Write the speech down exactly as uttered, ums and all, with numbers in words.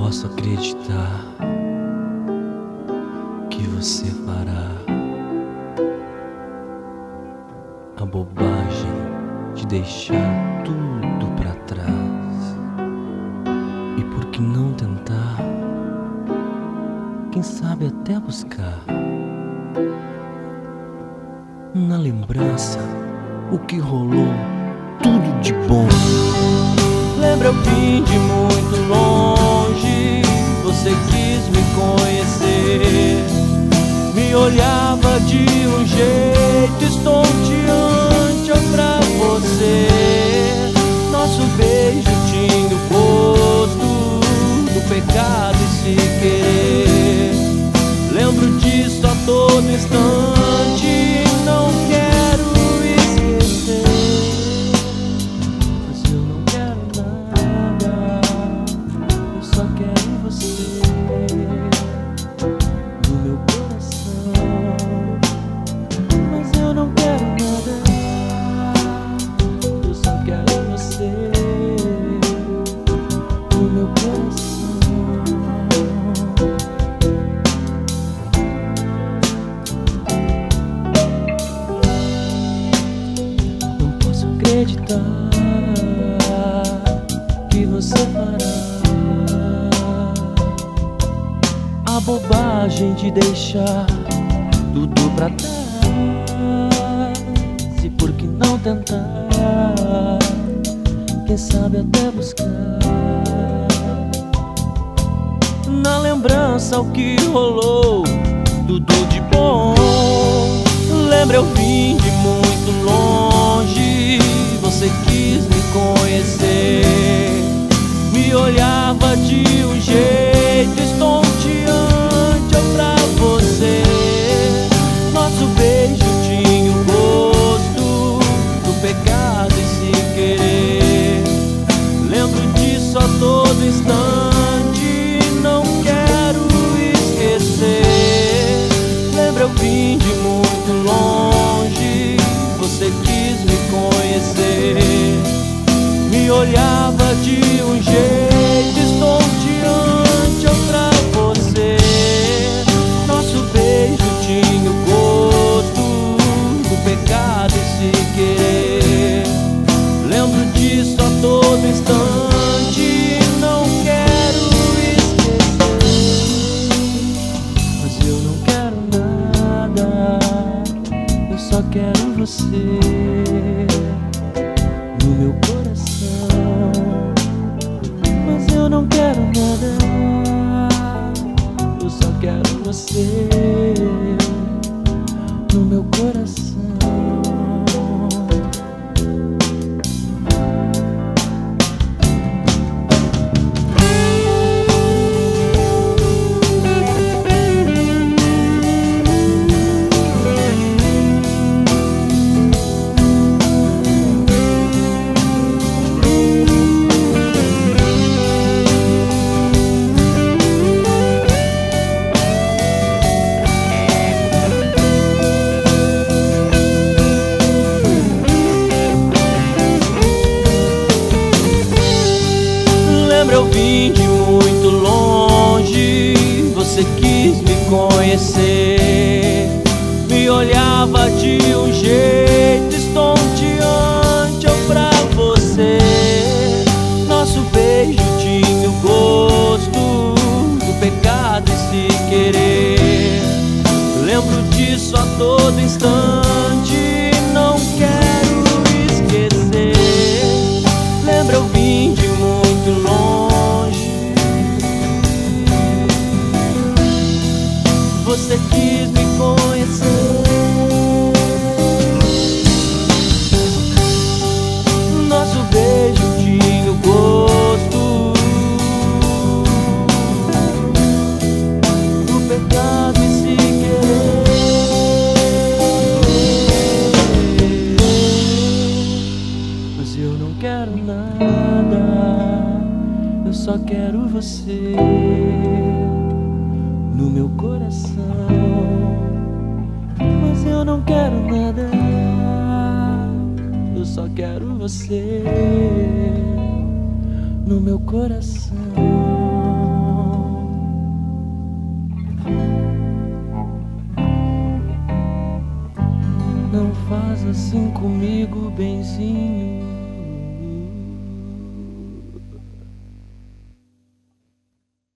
posso acreditar que você fará a bobagem de deixar tudo pra trás. E por que não tentar? Quem sabe até buscar na lembrança o que rolou, tudo de bom. Lembra, eu vim de muito longe, você quis me conhecer, me olhava de um jeito estonteante, eu pra você. Nosso beijo tinha o gosto do pecado e se querer. Lembro disso a todo instante, não quero esquecer. Mas eu não quero nada, eu só quero você no meu coração. Mas eu não quero nada, eu só quero você no meu coração. Acreditar que você fará a bobagem de deixar tudo pra trás. E por que não tentar? Quem sabe até buscar na lembrança o que rolou, tudo de bom. Lembra, eu vim de muito longe, você quis me conhecer, me olhava de um jeito estonteante, eu pra você. Nosso beijo tinha o gosto do pecado e se querer. Lembro disso a todo instante, não quero esquecer. Lembra, eu vim de muito longe, você quis me conhecer, me olhava de um jeito estonteante, eu pra você. Nosso beijo tinha o gosto do pecado e se querer. Lembro disso a todo instante, não quero esquecer. Mas eu não quero nada, eu só quero você no meu coração. Mas eu não quero nada, eu só quero você no meu coração. Eu vim de muito longe, você quis me conhecer, me olhava de um jeito estonteante, eu pra você. Nosso beijo tinha o gosto do pecado e se querer. Lembro disso a todo instante, não quero esquecer. Lembra, eu vim de muito longe, você quis me conhecer. Nosso beijo tinha o gosto do pecado e se querer. Mas eu não quero nada, eu só quero você no meu coração. Mas eu não quero nada, eu só quero você no meu coração. Faz assim comigo, benzinho.